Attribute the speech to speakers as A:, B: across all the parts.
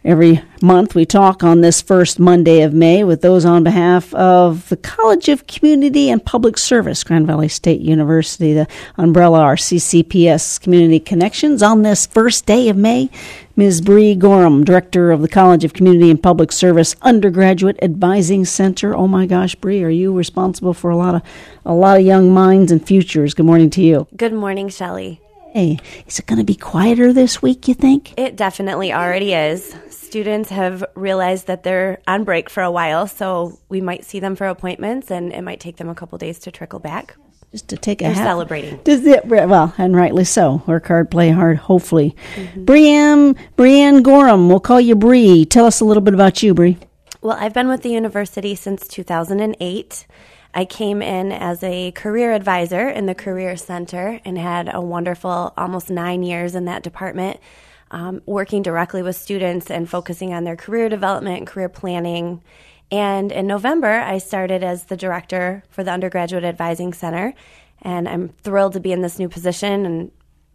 A: Every month we talk on this first Monday of May with those on behalf of the College of Community and Public Service, Grand Valley State University, the umbrella, our CCPS Community Connections. On this first day of May, Ms. Bree Gorham, Director of the College of Community and Public Service Undergraduate Advising Center. Oh my gosh, Bree, are you responsible for a lot of young minds and futures? Good morning to you.
B: Good morning, Shelley.
A: Hey, is it going to be quieter this week, you think?
B: It definitely already is. Students have realized that they're on break for a while, so we might see them for appointments, and it might take them a couple days to trickle back.
A: Just to take
B: They're celebrating.
A: Well, and rightly so. Work hard, play hard, hopefully. Mm-hmm. Breanne Gorham, we'll call you Bree. Tell us a little bit about you, Bree.
B: Well, I've been with the university since 2008. I came in as a career advisor in the Career Center and had a wonderful almost 9 years in that department, working directly with students and focusing on their career development and career planning. And in November, I started as the director for the Undergraduate Advising Center, and I'm thrilled to be in this new position and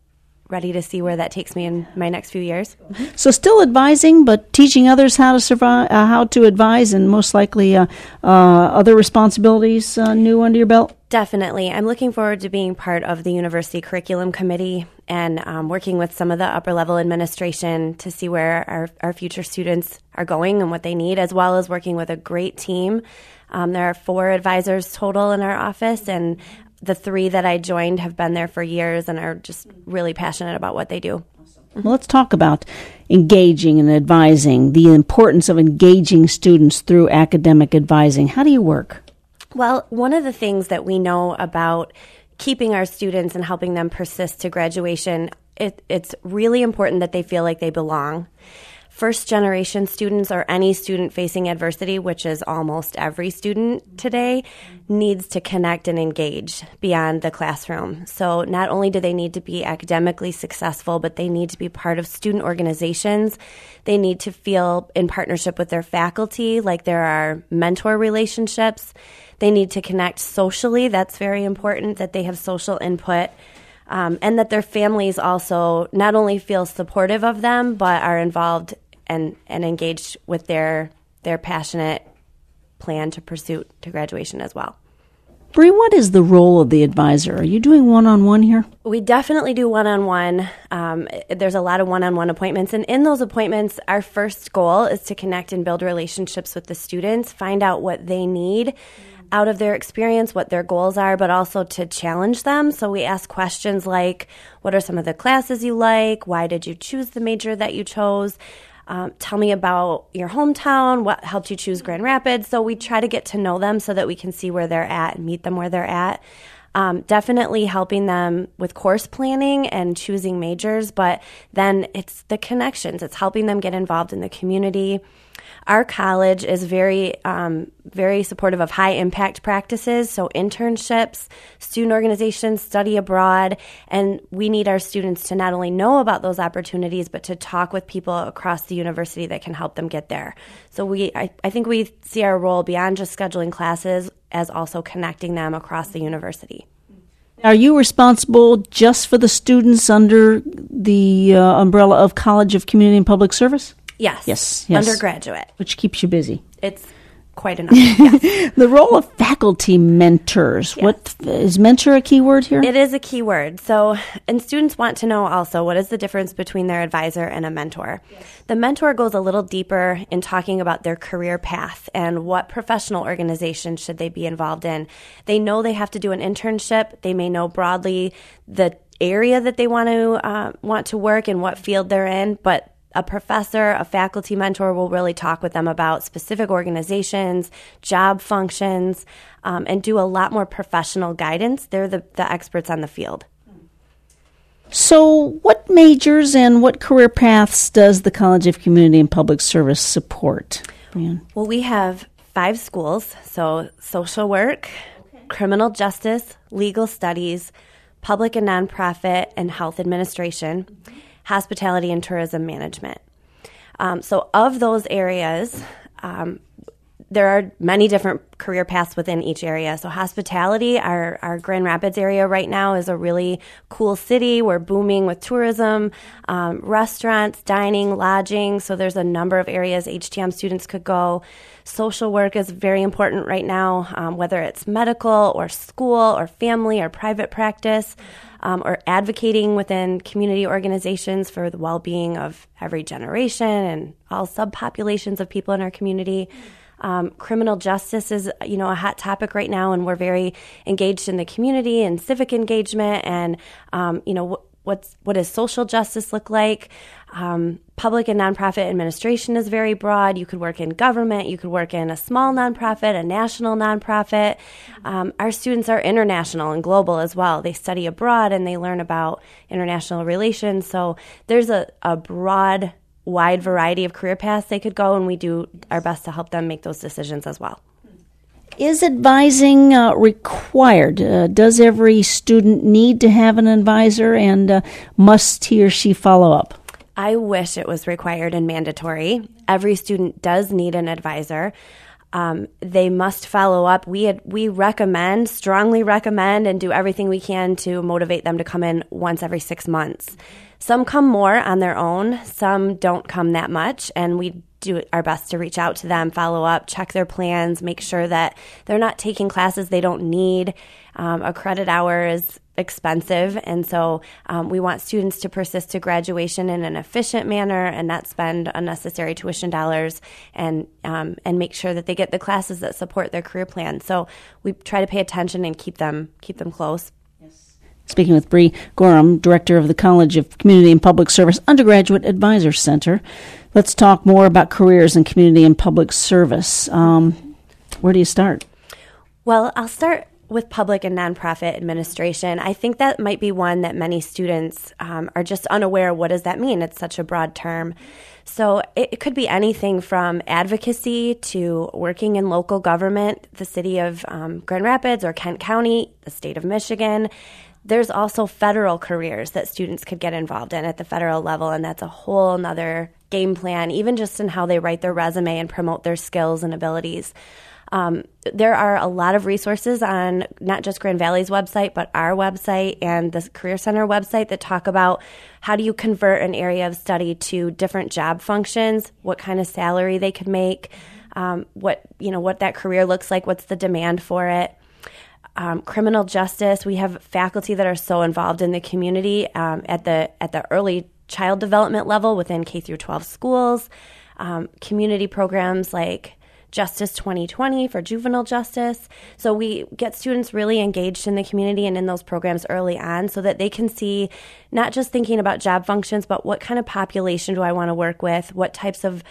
B: ready to see where that takes me in my next few years.
A: So still advising, but teaching others how to survive, how to advise, and most likely other responsibilities new under your belt?
B: Definitely. I'm looking forward to being part of the University Curriculum Committee and working with some of the upper-level administration to see where our future students are going and what they need, as well as working with a great team. There are 4 advisors total in our office, and the 3 that I joined have been there for years and are just really passionate about what they do.
A: Well, let's talk about engaging and advising, the importance of engaging students through academic advising. How do you work?
B: Well, one of the things that we know about keeping our students and helping them persist to graduation, it's really important that they feel like they belong. First-generation students or any student facing adversity, which is almost every student today, needs to connect and engage beyond the classroom. So not only do they need to be academically successful, but they need to be part of student organizations. They need to feel in partnership with their faculty, like there are mentor relationships. They need to connect socially. That's very important, that they have social input. And that their families also not only feel supportive of them, but are involved and engaged with their passionate plan to pursue to graduation as well.
A: Bree, what is the role of the advisor? Are you doing one-on-one here?
B: We definitely do one-on-one. There's a lot of one-on-one appointments. And in those appointments, our first goal is to connect and build relationships with the students, find out what they need out of their experience, what their goals are, but also to challenge them. So we ask questions like, what are some of the classes you like? Why did you choose the major that you chose? Tell me about your hometown. What helped you choose Grand Rapids? So we try to get to know them so that we can see where they're at and meet them where they're at. Definitely helping them with course planning and choosing majors, but then it's the connections. It's helping them get involved in the community. Our college is very supportive of high impact practices, so internships, student organizations, study abroad, and we need our students to not only know about those opportunities, but to talk with people across the university that can help them get there. So I think we see our role beyond just scheduling classes as also connecting them across the university.
A: Are you responsible just for the students under the umbrella of College of Community and Public Service?
B: Yes. Undergraduate.
A: Which keeps you busy.
B: It's quite enough. Yes.
A: The role of faculty mentors. Yes. What is mentor a key word here?
B: It is a key word. So, and students want to know also what is the difference between their advisor and a mentor. Yes. The mentor goes a little deeper in talking about their career path and what professional organization should they be involved in. They know they have to do an internship. They may know broadly the area that they want to work and what field they're in, but a professor, a faculty mentor will really talk with them about specific organizations, job functions, and do a lot more professional guidance. They're the experts on the field.
A: So what majors and what career paths does the College of Community and Public Service support, Breanne?
B: Well, we have 5 schools, so social work, criminal justice, legal studies, public and nonprofit, and health administration, hospitality and tourism management. So of those areas, there are many different career paths within each area. So hospitality, our Grand Rapids area right now is a really cool city. We're booming with tourism, restaurants, dining, lodging. So there's a number of areas HTM students could go. Social work is very important right now, whether it's medical or school or family or private practice, or advocating within community organizations for the well-being of every generation and all subpopulations of people in our community. Criminal justice is, a hot topic right now, and we're very engaged in the community and civic engagement. And, what does social justice look like? Public and nonprofit administration is very broad. You could work in government. You could work in a small nonprofit, a national nonprofit. Our students are international and global as well. They study abroad and they learn about international relations. So there's a broad, wide variety of career paths they could go, and we do our best to help them make those decisions as well.
A: Is advising required? Does every student need to have an advisor, and must he or she follow up?
B: I wish it was required and mandatory. Every student does need an advisor. They must follow up. We strongly recommend, and do everything we can to motivate them to come in once every 6 months. Some come more on their own. Some don't come that much, and we do our best to reach out to them, follow up, check their plans, make sure that they're not taking classes they don't need. A credit hour is expensive, and so we want students to persist to graduation in an efficient manner and not spend unnecessary tuition dollars, and make sure that they get the classes that support their career plan. So we try to pay attention and keep them close.
A: Speaking with Bree Gorham, Director of the College of Community and Public Service Undergraduate Advisor Center. Let's talk more about careers in community and public service. Where do you start?
B: Well, I'll start with public and nonprofit administration. I think that might be one that many students are just unaware. What does that mean? It's such a broad term. So it could be anything from advocacy to working in local government, the city of Grand Rapids or Kent County, the state of Michigan. There's also federal careers that students could get involved in at the federal level, and that's a whole nother game plan, even just in how they write their resume and promote their skills and abilities. There are a lot of resources on not just Grand Valley's website, but our website and the Career Center website that talk about how do you convert an area of study to different job functions, what kind of salary they could make, what that career looks like, what's the demand for it. Criminal justice, we have faculty that are so involved in the community at the early child development level within K through 12 schools, community programs like Justice 2020 for juvenile justice. So we get students really engaged in the community and in those programs early on so that they can see not just thinking about job functions, but what kind of population do I want to work with, what types of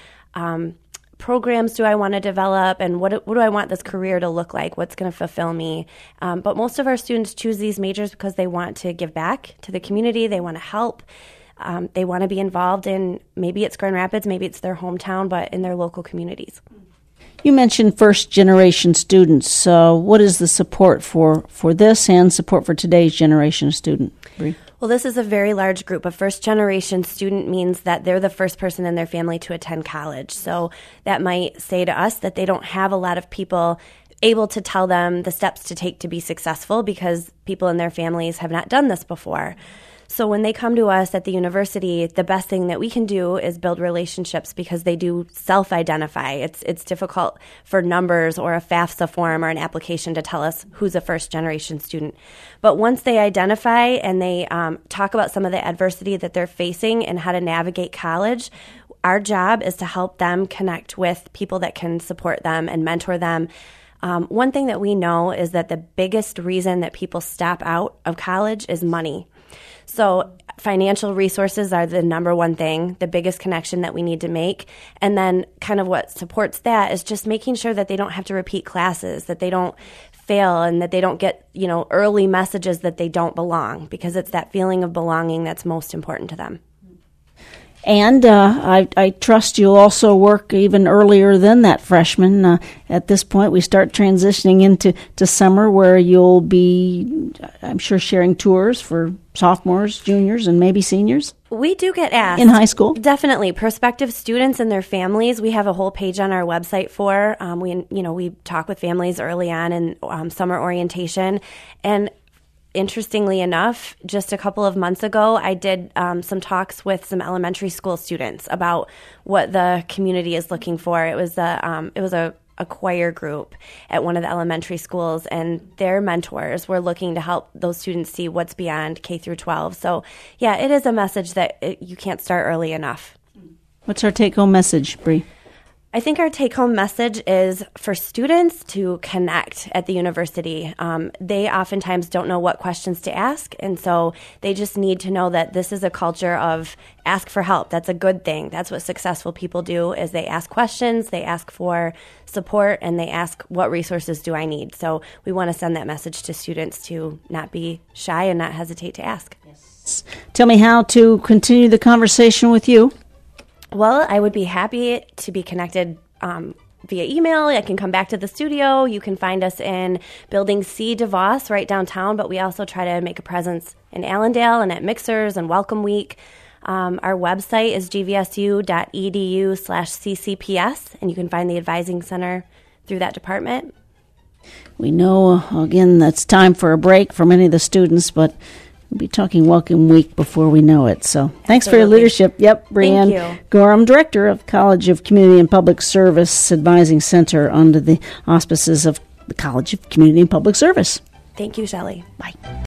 B: programs do I want to develop, and what do I want this career to look like, what's going to fulfill me. But most of our students choose these majors because they want to give back to the community, they want to help. They want to be involved in, maybe it's Grand Rapids, maybe it's their hometown, but in their local communities.
A: You mentioned first-generation students. What is the support for this and support for today's generation of student? Bree?
B: Well, this is a very large group. A first-generation student means that they're the first person in their family to attend college. So that might say to us that they don't have a lot of people able to tell them the steps to take to be successful because people in their families have not done this before. So when they come to us at the university, the best thing that we can do is build relationships because they do self-identify. It's difficult for numbers or a FAFSA form or an application to tell us who's a first-generation student. But once they identify and they talk about some of the adversity that they're facing and how to navigate college, our job is to help them connect with people that can support them and mentor them. One thing that we know is that the biggest reason that people stop out of college is money. So financial resources are the number one thing, the biggest connection that we need to make. And then kind of what supports that is just making sure that they don't have to repeat classes, that they don't fail, and that they don't get, early messages that they don't belong, because it's that feeling of belonging that's most important to them.
A: And I trust you'll also work even earlier than that freshman. At this point, we start transitioning into summer where you'll be, I'm sure, sharing tours for sophomores, juniors, and maybe seniors.
B: We do get asked.
A: In high school?
B: Definitely. Prospective students and their families, we have a whole page on our website for. We talk with families early on in summer orientation. And interestingly enough, just a couple of months ago, I did some talks with some elementary school students about what the community is looking for. It was a choir group at one of the elementary schools, and their mentors were looking to help those students see what's beyond K through 12. So, yeah, it is a message that you can't start early enough.
A: What's our take-home message, Bree?
B: I think our take-home message is for students to connect at the university. They oftentimes don't know what questions to ask, and so they just need to know that this is a culture of ask for help. That's a good thing. That's what successful people do, is they ask questions, they ask for support, and they ask, what resources do I need? So we want to send that message to students to not be shy and not hesitate to ask.
A: Yes. Tell me how to continue the conversation with you.
B: Well, I would be happy to be connected via email. I can come back to the studio. You can find us in Building C, DeVos, right downtown, but we also try to make a presence in Allendale and at Mixers and Welcome Week. Our website is gvsu.edu/ccps, and you can find the Advising Center through that department.
A: We know, again, that's time for a break for many of the students, but we'll be talking Welcome Week before we know it. So thanks for your leadership. Yep, Brianne Gorham, Director of College of Community and Public Service Advising Center under the auspices of the College of Community and Public Service.
B: Thank you, Shelley.
A: Bye.